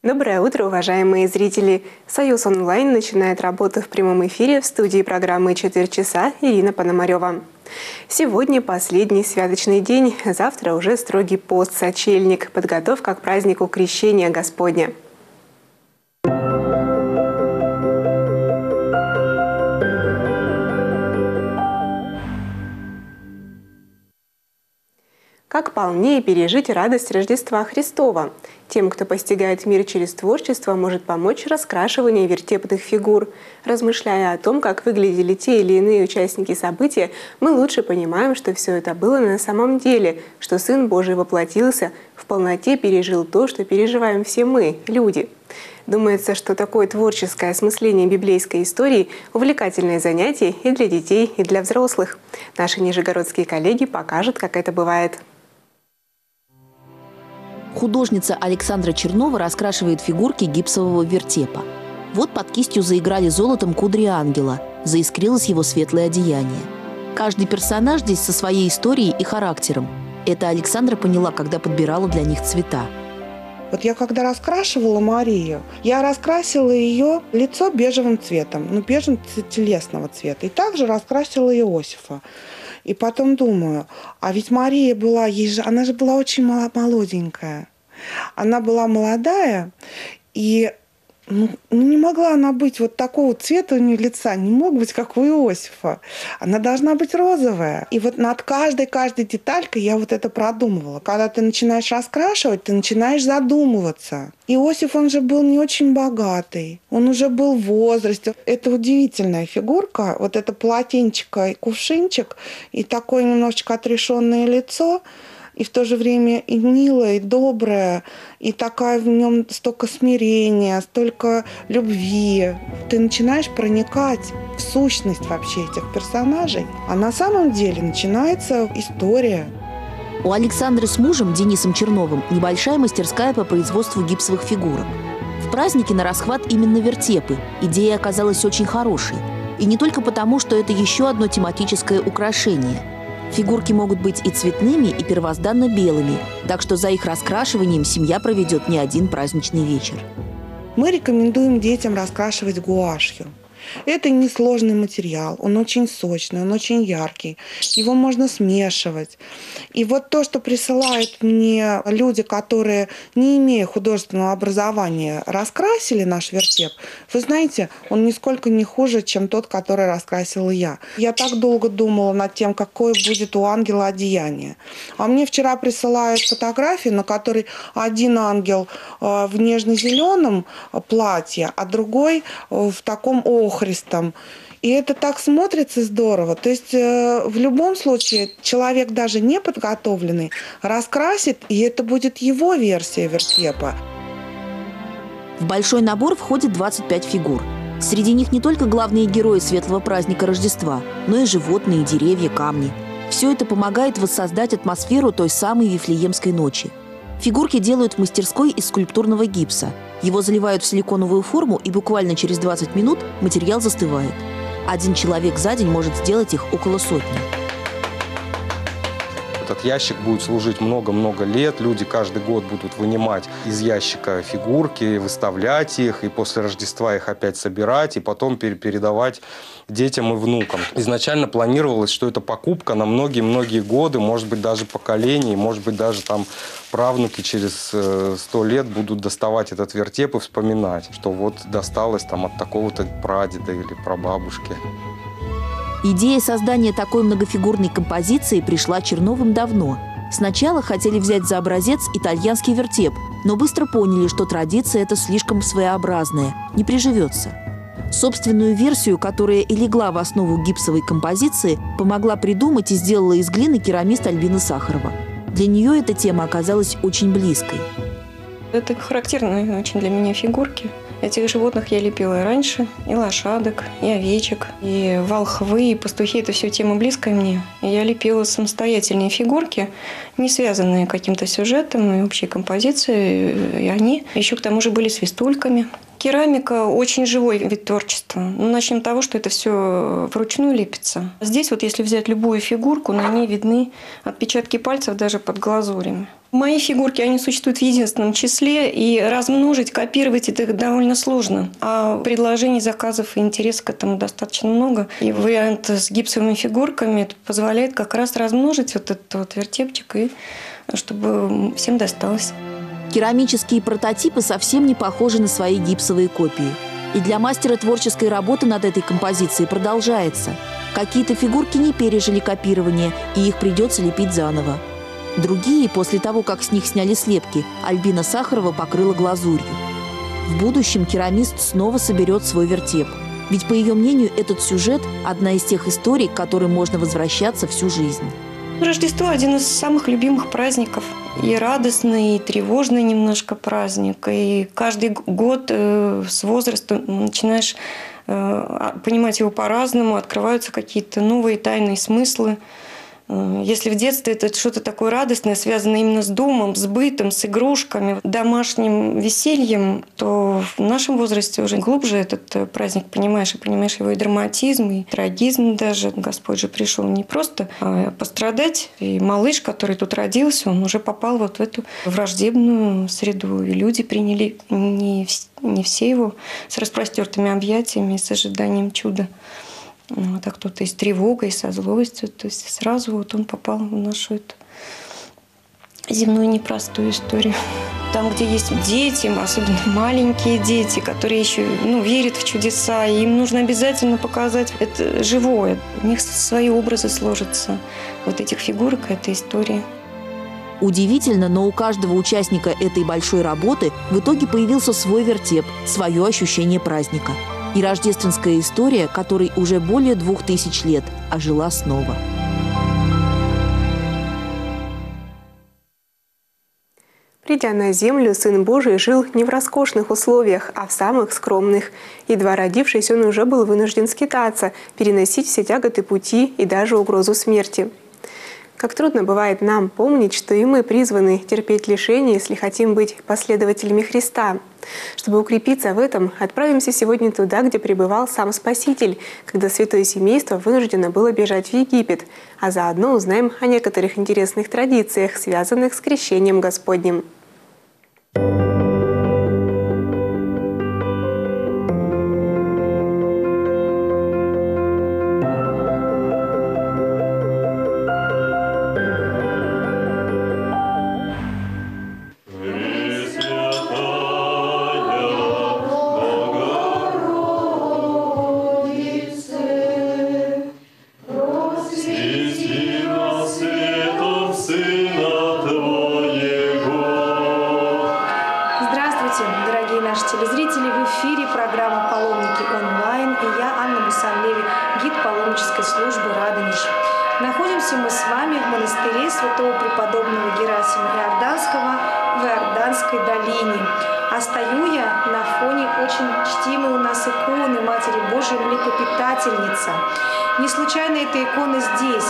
Доброе утро, уважаемые зрители! «Союз онлайн» начинает работу в прямом эфире. В студии программы «Четверть часа» Ирина Пономарева. Сегодня последний святочный день, завтра уже строгий пост, сочельник, подготовка к празднику Крещения Господня. Как полнее пережить радость Рождества Христова? Тем, кто постигает мир через творчество, может помочь раскрашивание вертепных фигур. Размышляя о том, как выглядели те или иные участники события, мы лучше понимаем, что все это было на самом деле, что Сын Божий воплотился, в полноте пережил то, что переживаем все мы, люди. Думается, что такое творческое осмысление библейской истории – увлекательное занятие и для детей, и для взрослых. Наши нижегородские коллеги покажут, как это бывает. Художница Александра Чернова раскрашивает фигурки гипсового вертепа. Вот под кистью заиграли золотом кудри ангела, заискрилось его светлое одеяние. Каждый персонаж здесь со своей историей и характером. Это Александра поняла, когда подбирала для них цвета. Вот я когда раскрашивала Марию, я раскрасила ее лицо бежевым цветом, бежевым телесного цвета. И также раскрасила Иосифа. И потом думаю, а ведь Мария была, она же была очень молоденькая. Она была молодая, и не могла она быть вот такого цвета у нее лица, не мог быть, как у Иосифа. Она должна быть розовая. И вот над каждой деталькой я вот это продумывала. Когда ты начинаешь раскрашивать, ты начинаешь задумываться. Иосиф, он же был не очень богатый. Он уже был в возрасте. Это удивительная фигурка. Вот это полотенчико и кувшинчик, и такое немножечко отрешенное лицо, и в то же время и милая, и добрая, и такая в нем столько смирения, столько любви. Ты начинаешь проникать в сущность вообще этих персонажей. А на самом деле начинается история. У Александры с мужем Денисом Черновым небольшая мастерская по производству гипсовых фигурок. В празднике на расхват именно вертепы. Идея оказалась очень хорошей. И не только потому, что это еще одно тематическое украшение. Фигурки могут быть и цветными, и первозданно белыми, так что за их раскрашиванием семья проведет не один праздничный вечер. Мы рекомендуем детям раскрашивать гуашью. Это несложный материал, он очень сочный, он очень яркий, его можно смешивать. И вот то, что присылают мне люди, которые, не имея художественного образования, раскрасили наш вертеп, вы знаете, он нисколько не хуже, чем тот, который раскрасила я. Я так долго думала над тем, какое будет у ангела одеяние. А мне вчера присылают фотографии, на которой один ангел в нежно-зеленом платье, а другой в таком охристом. И это так смотрится здорово. То есть в любом случае человек, даже не подготовленный, раскрасит, и это будет его версия вертепа. В большой набор входит 25 фигур. Среди них не только главные герои светлого праздника Рождества, но и животные, деревья, камни. Все это помогает воссоздать атмосферу той самой Вифлеемской ночи. Фигурки делают в мастерской из скульптурного гипса. Его заливают в силиконовую форму, и буквально через 20 минут материал застывает. Один человек за день может сделать их около сотни. Этот ящик будет служить много-много лет. Люди каждый год будут вынимать из ящика фигурки, выставлять их, и после Рождества их опять собирать, и потом передавать детям и внукам. Изначально планировалось, что это покупка на многие-многие годы, может быть, даже поколений, может быть, даже там правнуки через 100 лет будут доставать этот вертеп и вспоминать, что вот досталось там от такого-то прадеда или прабабушки. Идея создания такой многофигурной композиции пришла Черновым давно. Сначала хотели взять за образец итальянский вертеп, но быстро поняли, что традиция эта слишком своеобразная, не приживется. Собственную версию, которая и легла в основу гипсовой композиции, помогла придумать и сделала из глины керамист Альбина Сахарова. Для нее эта тема оказалась очень близкой. Это характерные очень для меня фигурки. Этих животных я лепила и раньше, и лошадок, и овечек, и волхвы, и пастухи. Это все тема близкая мне. И я лепила самостоятельные фигурки, не связанные каким-то сюжетом и общей композицией. И они еще к тому же были свистульками. Керамика очень живой вид творчества. Ну, начнем с того, что это все вручную лепится. Здесь вот если взять любую фигурку, на ней видны отпечатки пальцев даже под глазурями. Мои фигурки, они существуют в единственном числе, и размножить, копировать это довольно сложно. А предложений, заказов и интереса к этому достаточно много. И вариант с гипсовыми фигурками позволяет как раз размножить вот этот вот вертепчик, и чтобы всем досталось. Керамические прототипы совсем не похожи на свои гипсовые копии. И для мастера творческой работы над этой композицией продолжается. Какие-то фигурки не пережили копирование, и их придется лепить заново. Другие, после того, как с них сняли слепки, Альбина Сахарова покрыла глазурью. В будущем керамист снова соберет свой вертеп. Ведь, по ее мнению, этот сюжет – одна из тех историй, к которым можно возвращаться всю жизнь. Рождество – один из самых любимых праздников. И радостный, и тревожный немножко праздник. И каждый год с возраста начинаешь понимать его по-разному, открываются какие-то новые тайные смыслы. Если в детстве это что-то такое радостное, связанное именно с домом, с бытом, с игрушками, домашним весельем, то в нашем возрасте уже глубже этот праздник понимаешь, и понимаешь его и драматизм, и трагизм даже. Господь же пришел не просто пострадать, и малыш, который тут родился, он уже попал вот в эту враждебную среду, и люди приняли не все его с распростертыми объятиями и с ожиданием чуда. Вот, а кто-то и с тревогой, и со злостью. То есть сразу вот он попал в нашу эту земную непростую историю. Там, где есть дети, особенно маленькие дети, которые еще верят в чудеса, и им нужно обязательно показать это живое. У них свои образы сложатся вот этих фигурок, этой истории. Удивительно, но у каждого участника этой большой работы в итоге появился свой вертеп, свое ощущение праздника. И рождественская история, которой уже более 2000 лет, ожила снова. Придя на землю, Сын Божий жил не в роскошных условиях, а в самых скромных. Едва родившись, он уже был вынужден скитаться, переносить все тяготы пути и даже угрозу смерти. Как трудно бывает нам помнить, что и мы призваны терпеть лишения, если хотим быть последователями Христа. Чтобы укрепиться в этом, отправимся сегодня туда, где пребывал сам Спаситель, когда святое семейство вынуждено было бежать в Египет, а заодно узнаем о некоторых интересных традициях, связанных с крещением Господним. Находимся мы с вами в монастыре святого преподобного Герасима Иорданского в Иорданской долине. А стою я на фоне очень чтимой у нас иконы Матери Божией Млекопитательница. Не случайно эта икона здесь.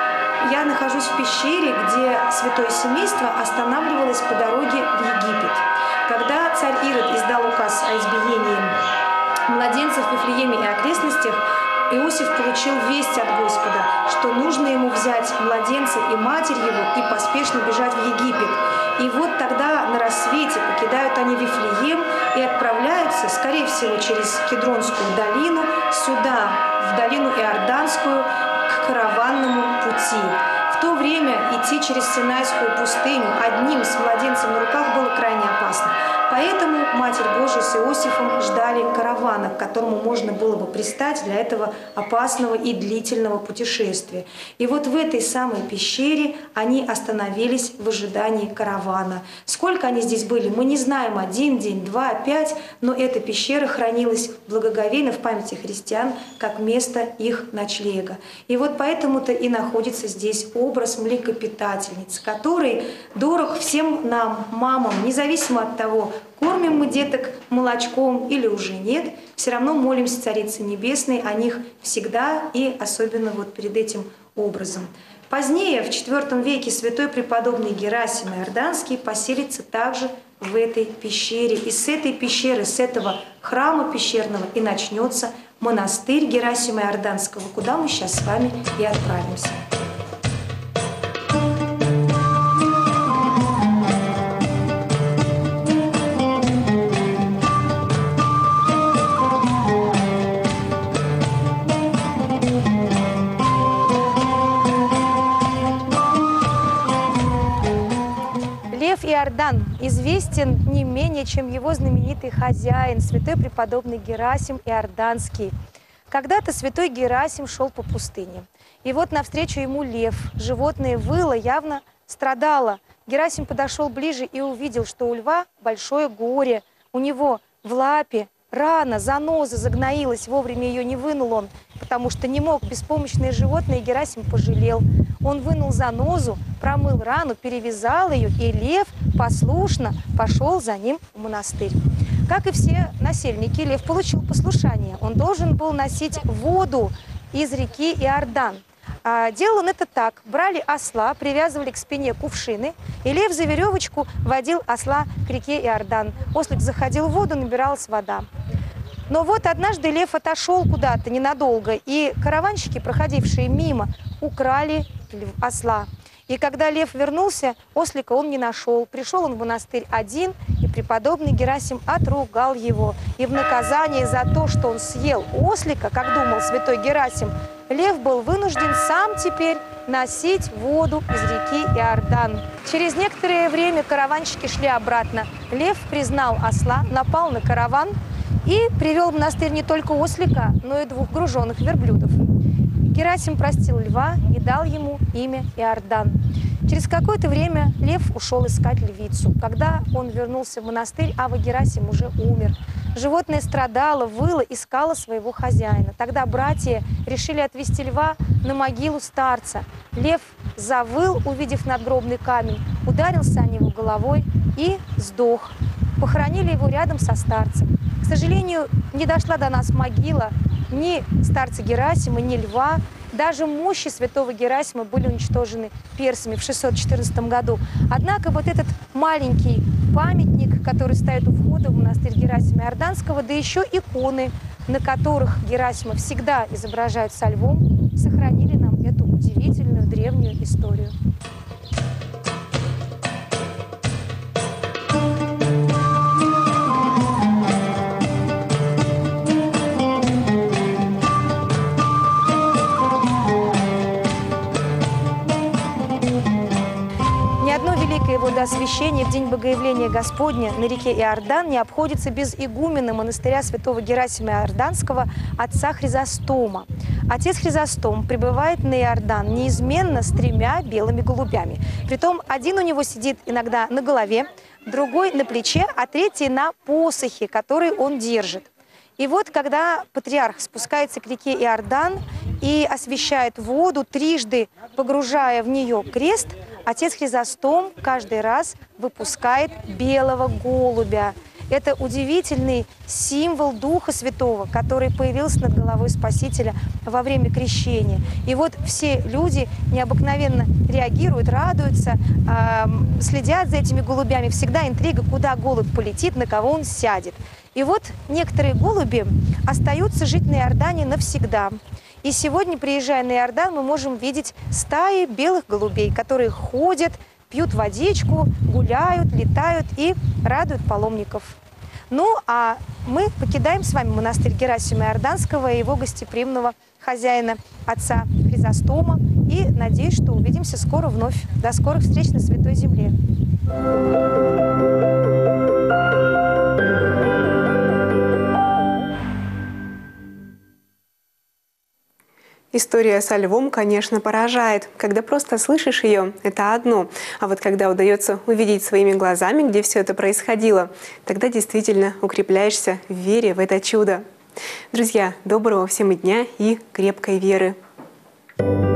Я нахожусь в пещере, где святое семейство останавливалось по дороге в Египет. Когда царь Ирод издал указ о избиении младенцев в Вифлееме и окрестностях, Иосиф получил весть от Господа, что нужно ему взять младенца и матерь его и поспешно бежать в Египет. И вот тогда на рассвете покидают они Вифлеем и отправляются, скорее всего, через Кедронскую долину сюда, в долину Иорданскую, к караванному пути. В то время идти через Синайскую пустыню одним с младенцем на руках было крайне опасно. Поэтому Матерь Божия с Иосифом ждали каравана, к которому можно было бы пристать для этого опасного и длительного путешествия. И вот в этой самой пещере они остановились в ожидании каравана. Сколько они здесь были, мы не знаем, 1 день, 2, 5, но эта пещера хранилась благоговейно в памяти христиан как место их ночлега. И вот поэтому-то и находится здесь образ млекопитательницы, который дорог всем нам, мамам, независимо от того, кормим мы деток молочком или уже нет, все равно молимся Царице Небесной о них всегда и особенно вот перед этим образом. Позднее, в IV веке, святой преподобный Герасим Иорданский поселится также в этой пещере. И с этой пещеры, с этого храма пещерного и начнется монастырь Герасима Иорданского, куда мы сейчас с вами и отправимся. Лев Иордан известен не менее, чем его знаменитый хозяин, святой преподобный Герасим Иорданский. Когда-то святой Герасим шел по пустыне. И вот навстречу ему лев. Животное выло, явно страдало. Герасим подошел ближе и увидел, что у льва большое горе. У него в лапе рана, заноза загноилась, вовремя ее не вынул он, потому что не мог. Беспомощное животное Герасим пожалел. Он вынул занозу, промыл рану, перевязал ее, и лев послушно пошел за ним в монастырь. Как и все насельники, лев получил послушание. Он должен был носить воду из реки Иордан. Делал он это так. Брали осла, привязывали к спине кувшины, и лев за веревочку водил осла к реке Иордан. Ослик заходил в воду, набиралась вода. Но вот однажды лев отошел куда-то ненадолго, и караванщики, проходившие мимо, украли осла. И когда лев вернулся, ослика он не нашел. Пришел он в монастырь один, и преподобный Герасим отругал его. И в наказание за то, что он съел ослика, как думал святой Герасим, лев был вынужден сам теперь носить воду из реки Иордан. Через некоторое время караванщики шли обратно. Лев признал осла, напал на караван и привел в монастырь не только ослика, но и 2 груженных верблюдов. Герасим простил льва и дал ему имя Иордан. Через какое-то время лев ушел искать львицу. Когда он вернулся в монастырь, Ава Герасим уже умер. Животное страдало, выло, искало своего хозяина. Тогда братья решили отвезти льва на могилу старца. Лев завыл, увидев надгробный камень, ударился о него головой и сдох. Похоронили его рядом со старцем. К сожалению, не дошла до нас могила ни старца Герасима, ни льва. Даже мощи святого Герасима были уничтожены персами в 614 году. Однако вот этот маленький памятник, который стоит у входа в монастырь Герасима Иорданского, да еще иконы, на которых Герасима всегда изображают со львом, сохранили нам эту удивительную древнюю историю. Водоосвящение в день Богоявления Господня на реке Иордан не обходится без игумена монастыря святого Герасима Иорданского отца Хризостома. Отец Хризостом прибывает на Иордан неизменно с 3 белыми голубями. Притом один у него сидит иногда на голове, другой на плече, а третий на посохе, который он держит. И вот когда патриарх спускается к реке Иордан и освящает воду, трижды погружая в нее крест, отец Хризостом каждый раз выпускает белого голубя. Это удивительный символ Духа Святого, который появился над головой Спасителя во время крещения. И вот все люди необыкновенно реагируют, радуются, следят за этими голубями. Всегда интрига, куда голубь полетит, на кого он сядет. И вот некоторые голуби остаются жить на Иордане навсегда. И сегодня, приезжая на Иордан, мы можем видеть стаи белых голубей, которые ходят, пьют водичку, гуляют, летают и радуют паломников. Ну, а мы покидаем с вами монастырь Герасима Иорданского и его гостеприимного хозяина, отца Хризостома. И надеюсь, что увидимся скоро вновь. До скорых встреч на Святой Земле. История со львом, конечно, поражает. Когда просто слышишь ее, это одно. А вот когда удается увидеть своими глазами, где все это происходило, тогда действительно укрепляешься в вере в это чудо. Друзья, доброго всем дня и крепкой веры!